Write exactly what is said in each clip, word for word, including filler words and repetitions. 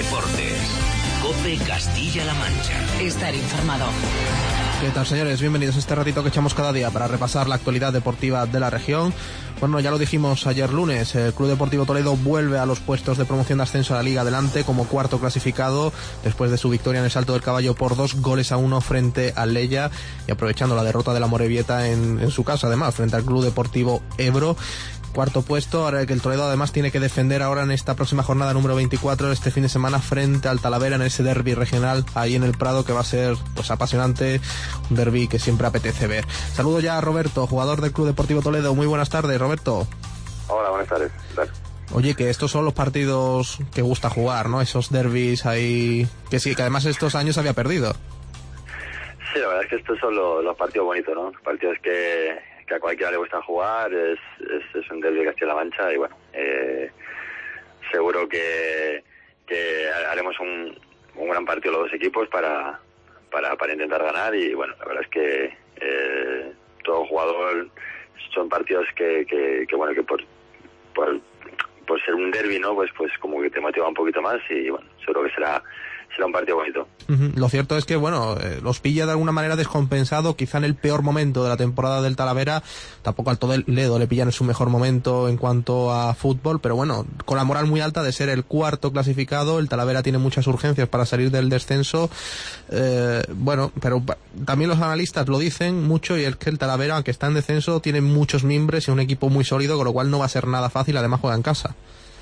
Deportes. COPE Castilla-La Mancha. Estar informado. ¿Qué tal, señores? Bienvenidos a este ratito que echamos cada día para repasar la actualidad deportiva de la región. Bueno, ya lo dijimos ayer lunes, el Club Deportivo Toledo vuelve a los puestos de promoción de ascenso a la Liga Adelante como cuarto clasificado después de su victoria en el Salto del Caballo por dos goles a uno frente al Leya y aprovechando la derrota de la Morevieta en, en su casa, además, frente al Club Deportivo Ebro. Cuarto puesto, ahora que el Toledo además tiene que defender ahora en esta próxima jornada número veinticuatro, este fin de semana, frente al Talavera en ese derbi regional ahí en el Prado, que va a ser pues apasionante, un derbi que siempre apetece ver. Saludo ya a Roberto, jugador del Club Deportivo Toledo. Muy buenas tardes, Roberto. Hola, buenas tardes. Oye, que estos son los partidos que gusta jugar, ¿no? Esos derbis ahí, que sí, que además estos años había perdido. Sí, la verdad es que estos son los, los partidos bonitos, ¿no? Partidos que, que a cualquiera le gusta jugar, es, es, es un derbi de Castilla-La Mancha y bueno, eh, seguro que, que haremos un, un gran partido los dos equipos para, para, para intentar ganar y bueno, la verdad es que eh, todo jugador son partidos que, que, que bueno, que por, por, por ser un derbi, ¿no? Pues, pues como que te motiva un poquito más y bueno, seguro que será será un partido bonito. Uh-huh. Lo cierto es que, bueno, eh, los pilla de alguna manera descompensado, quizá en el peor momento de la temporada del Talavera, tampoco al Toledo le pillan en su mejor momento en cuanto a fútbol, pero bueno, con la moral muy alta de ser el cuarto clasificado, el Talavera tiene muchas urgencias para salir del descenso, eh, bueno, pero también los analistas lo dicen mucho y es que el Talavera, aunque está en descenso, tiene muchos mimbres y un equipo muy sólido, con lo cual no va a ser nada fácil, además juega en casa.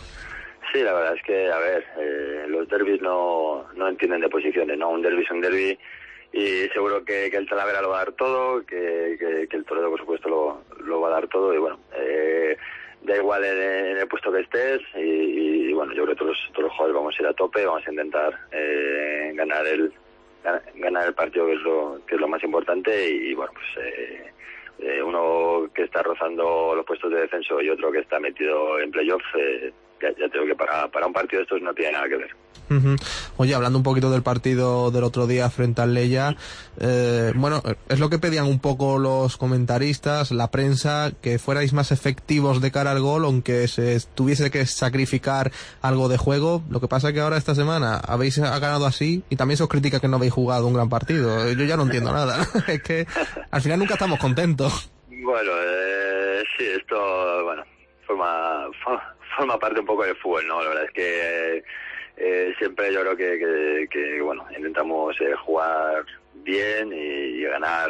Sí, la verdad es que, a ver, eh, los derbis no, no entienden de posiciones, ¿no? Un derbi es un derbi y seguro que, que el Talavera lo va a dar todo, que, que, que el Toledo, por supuesto, lo, lo va a dar todo y bueno, eh, da igual en, en el puesto que estés y, y bueno, yo creo que todos, todos los jugadores vamos a ir a tope, vamos a intentar eh, ganar el ganar el partido, que es lo, que es lo más importante y, y bueno, pues eh, eh, uno que está rozando los puestos de descenso y otro que está metido en playoff, eh, Ya, ya tengo que para, para un partido de estos no tiene nada que ver. Uh-huh. Oye, hablando un poquito del partido del otro día frente al Leya, eh, bueno, es lo que pedían un poco los comentaristas, la prensa, que fuerais más efectivos de cara al gol, aunque se tuviese que sacrificar algo de juego. Lo que pasa es que ahora esta semana habéis ganado así y también se os critica que no habéis jugado un gran partido. Yo ya no entiendo nada. Es que al final nunca estamos contentos. Bueno, eh, sí, esto, bueno, forma... forma forma parte un poco del fútbol, ¿no? La verdad es que eh, siempre yo creo que, que, que bueno, intentamos eh, jugar bien y, y ganar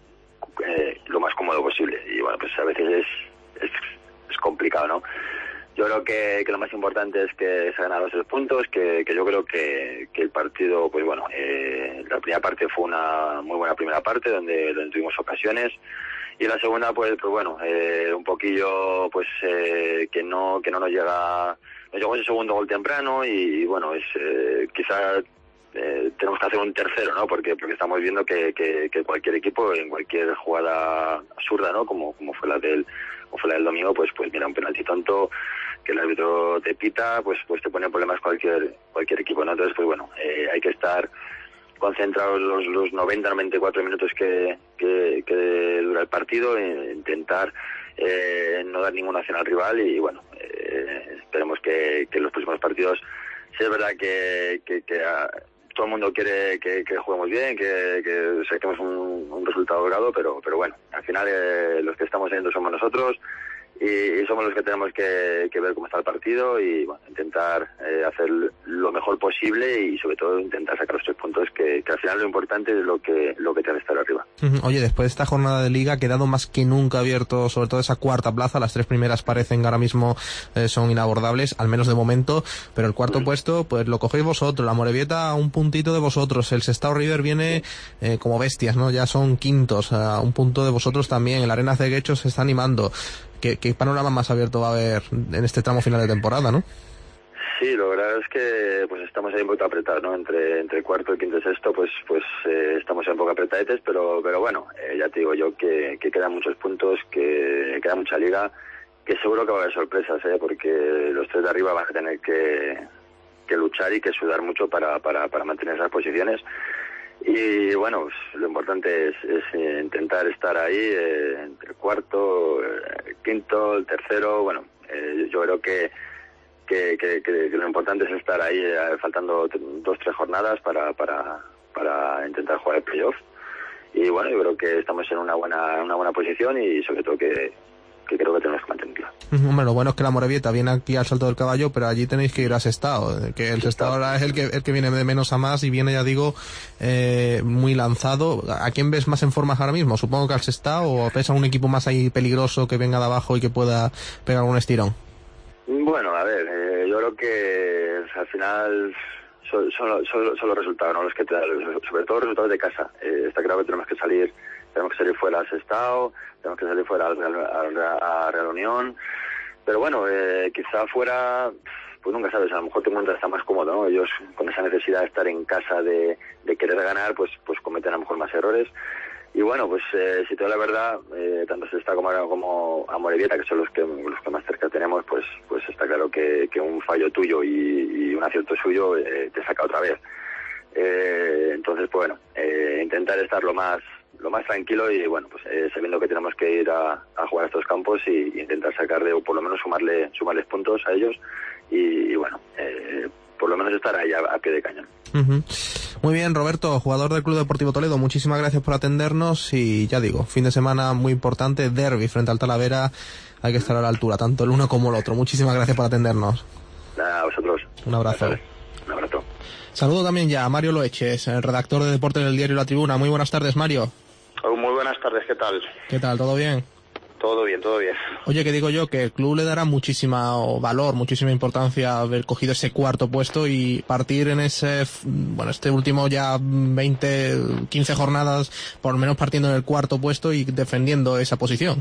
eh, lo más cómodo posible. Y bueno, pues a veces es, es, es complicado, ¿no? Yo creo que, que lo más importante es que se ganan los tres puntos, que, que yo creo que, que el partido, pues bueno, eh, la primera parte fue una muy buena primera parte donde, donde tuvimos ocasiones. Y la segunda, pues, pues bueno, eh, un poquillo, pues, eh, que no que no nos llega, nos llegó ese segundo gol temprano y, y bueno, es eh, quizás eh, tenemos que hacer un tercero, ¿no? Porque porque estamos viendo que, que, que cualquier equipo, en cualquier jugada absurda, ¿no? Como como fue la del como fue la del domingo, pues pues mira, un penalti tonto que el árbitro te pita, pues pues te pone en problemas cualquier cualquier equipo, ¿no? Entonces, pues bueno, eh, hay que estar concentrados los, los noventa, noventa y cuatro minutos que, que, que dura el partido, e intentar eh, no dar ninguna acción al rival y bueno, eh, esperemos que, que en los próximos partidos, sí es verdad que, que, que a, todo el mundo quiere que, que juguemos bien, que, que saquemos un, un resultado holgado, pero, pero bueno, al final eh, los que estamos yendo somos nosotros y, y somos los que tenemos que, que ver cómo está el partido y bueno, intentar eh, hacer lo mejor posible y sobre todo intentar sacar los tres puntos que, que al final lo importante es lo que lo que te hace estar arriba. Oye, después de esta jornada de liga ha quedado más que nunca abierto, sobre todo esa cuarta plaza, las tres primeras parecen que ahora mismo eh, son inabordables, al menos de momento, pero el cuarto mm. puesto pues lo cogéis vosotros, la Morevieta a un puntito de vosotros, el Sestao River viene eh, como bestias, ¿no? Ya son quintos, a un punto de vosotros también, el Arena Ceguecho se está animando. ¿Qué, ¿Qué panorama más abierto va a haber en este tramo final de temporada, no? Sí, lo verdad es que pues estamos ahí un poco apretados, ¿no? Entre entre cuarto, y quinto y sexto, pues pues eh, estamos un poco apretadetes, pero pero bueno, eh, ya te digo yo que, que quedan muchos puntos, que queda mucha liga, que seguro que va a haber sorpresas, ¿eh? Porque los tres de arriba van a tener que, que luchar y que sudar mucho para, para, para mantener esas posiciones. Y bueno, pues, lo importante es, es eh, intentar estar ahí eh, entre el cuarto, el quinto, el tercero. Bueno, eh, yo creo que que, que, que, que lo importante es estar ahí, eh, faltando dos, tres jornadas para, para, para intentar jugar el playoff. Y bueno, yo creo que estamos en una buena, una buena posición y sobre todo que, que creo que tenemos que mantenerla. Hombre, lo bueno es que la Amorebieta viene aquí al Salto del Caballo, pero allí tenéis que ir a Sestao, que el Sestao ahora es el que, el que viene de menos a más y viene, ya digo, eh, muy lanzado. ¿A quién ves más en forma ahora mismo? Supongo que al Sestao, o ves a un equipo más ahí peligroso que venga de abajo y que pueda pegar un estirón. Bueno, a ver, eh, yo creo que al final son, son, son, son los resultados, ¿no? Los que te dan, sobre todo los resultados de casa. Eh, está claro que tenemos que salir, tenemos que salir fuera al Sestao, tenemos que salir fuera al, al, al, a Real Unión, pero bueno, eh, quizá fuera, pues nunca sabes, a lo mejor te encuentras está más cómodo, ¿no? Ellos con esa necesidad de estar en casa, de, de querer ganar, pues pues cometen a lo mejor más errores. Y bueno, pues eh, si te digo la verdad, eh, tanto Sestao como, como Amorebieta, que son los que los que más cerca tenemos, pues pues está claro que, que un fallo tuyo y, y un acierto suyo eh, te saca otra vez. Eh, entonces, pues bueno, eh, intentar estar lo más lo más tranquilo y bueno, pues eh, sabiendo que tenemos que ir a, a jugar a estos campos y, y intentar sacarle o por lo menos sumarle sumarles puntos a ellos y, y bueno, eh, por lo menos estar ahí a, a pie de cañón. Uh-huh. Muy bien, Roberto, jugador del Club Deportivo Toledo, muchísimas gracias por atendernos y ya digo, fin de semana muy importante, derbi frente al Talavera, hay que estar a la altura, tanto el uno como el otro. Muchísimas gracias por atendernos. Nada, a vosotros. Un abrazo. Un abrazo. Saludo también ya a Mario Loeches, el redactor de deportes del diario La Tribuna. Muy buenas tardes, Mario. Muy buenas tardes, ¿qué tal? ¿Qué tal? ¿Todo bien? Todo bien, todo bien. Oye, que digo yo que el club le dará muchísima valor, muchísima importancia haber cogido ese cuarto puesto y partir en ese, bueno, este último ya veinte, quince jornadas, por lo menos partiendo en el cuarto puesto y defendiendo esa posición.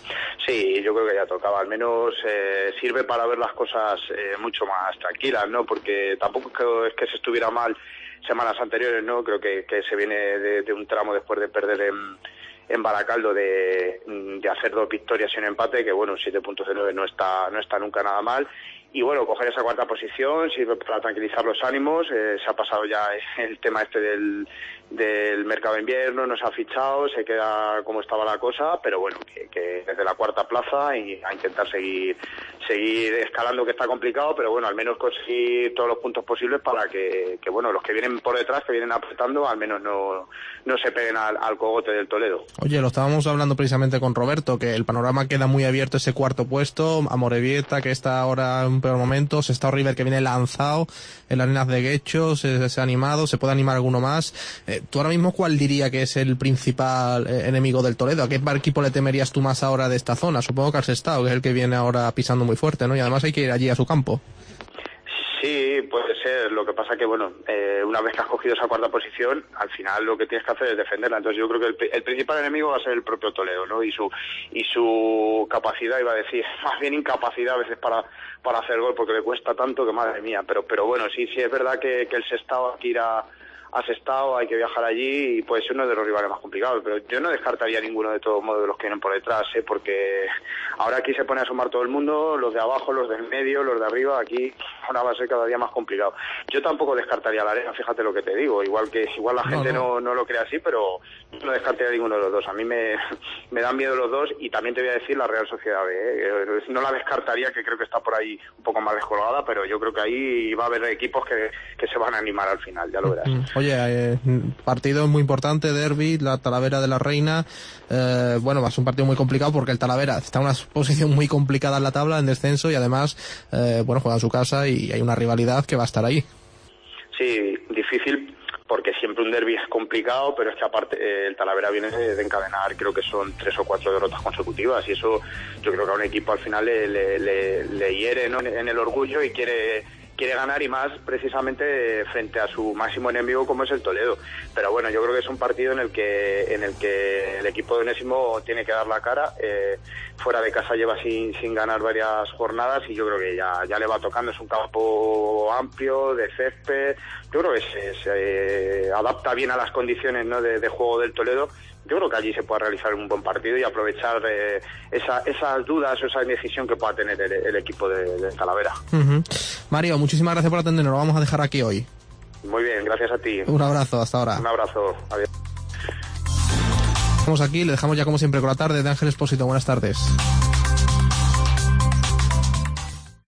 Sí, yo creo que ya tocaba, al menos eh, sirve para ver las cosas eh, mucho más tranquilas, ¿no? Porque tampoco es que, es que se estuviera mal semanas anteriores, ¿no? Creo que, que se viene de, de un tramo después de perder en, en Baracaldo de, de hacer dos victorias y un empate, que bueno, siete puntos de nueve no está, no está nunca nada mal. Y bueno, coger esa cuarta posición sirve para tranquilizar los ánimos. Eh, se ha pasado ya el tema este del, del mercado de invierno, no se ha fichado, se queda como estaba la cosa, pero bueno, que, que desde la cuarta plaza y a intentar seguir seguir escalando, que está complicado, pero bueno, al menos conseguir todos los puntos posibles para que, que bueno, los que vienen por detrás, que vienen apretando, al menos no, no se peguen al, al cogote del Toledo. Oye, lo estábamos hablando precisamente con Roberto, que el panorama queda muy abierto ese cuarto puesto, Amorebieta, que está ahora en un peor momento, Sestao River, que viene lanzado en las arenas de Guecho, se, se ha animado, se puede animar alguno más. Eh, ¿Tú ahora mismo cuál diría que es el principal eh, enemigo del Toledo? ¿A qué equipo le temerías tú más ahora de esta zona? Supongo que al Sestao, que es el que viene ahora pisando muy fuerte, ¿no? Y además hay que ir allí a su campo. Sí, puede ser. Lo que pasa que, bueno, eh, una vez que has cogido esa cuarta posición, al final lo que tienes que hacer es defenderla. Entonces yo creo que el, el principal enemigo va a ser el propio Toledo, ¿no? Y su y su capacidad, iba a decir, más bien incapacidad a veces para para hacer gol, porque le cuesta tanto que madre mía. Pero pero bueno, sí, sí es verdad que, que el Sestao aquí irá a Sestao, hay que viajar allí y puede ser uno de los rivales más complicados, pero yo no descartaría ninguno de todos modos de los que vienen por detrás, ¿eh? Porque ahora aquí se pone a sumar todo el mundo, los de abajo, los del medio, los de arriba, aquí ahora va a ser cada día más complicado. Yo tampoco descartaría la Arena, fíjate lo que te digo, igual que igual la gente no, no, no lo cree así, pero no descartaría ninguno de los dos. A mí me, me dan miedo los dos y también te voy a decir la Real Sociedad B, ¿eh? No la descartaría, que creo que está por ahí un poco más descolgada, pero yo creo que ahí va a haber equipos que, que se van a animar al final, ya lo verás. Oye, eh, partido muy importante, derbi, la Talavera de la Reina. Eh, bueno, va a ser un partido muy complicado porque el Talavera está en una posición muy complicada en la tabla, en descenso, y además, eh, bueno, juega en su casa y hay una rivalidad que va a estar ahí. Sí, difícil, porque siempre un derbi es complicado, pero es que aparte eh, el Talavera viene de, de encadenar, creo que son tres o cuatro derrotas consecutivas, y eso yo creo que a un equipo al final le, le, le, le hiere, ¿no?, en el orgullo, y quiere quiere ganar, y más precisamente frente a su máximo enemigo como es el Toledo. Pero bueno, yo creo que es un partido en el que en el que el equipo de Onésimo tiene que dar la cara. Eh, fuera de casa lleva sin sin ganar varias jornadas y yo creo que ya ya le va tocando. Es un campo amplio, de césped. Yo creo que se, se adapta bien a las condiciones, ¿no?, de, de juego del Toledo. Yo creo que allí se puede realizar un buen partido y aprovechar eh, esa, esas dudas o esa indecisión que pueda tener el, el equipo de, de Talavera. Uh-huh. Mario, muchísimas gracias por atendernos. Lo vamos a dejar aquí hoy. Muy bien, gracias a ti. Un abrazo, hasta ahora. Un abrazo, adiós. Estamos aquí, le dejamos ya como siempre con la tarde de Ángel Expósito. Buenas tardes.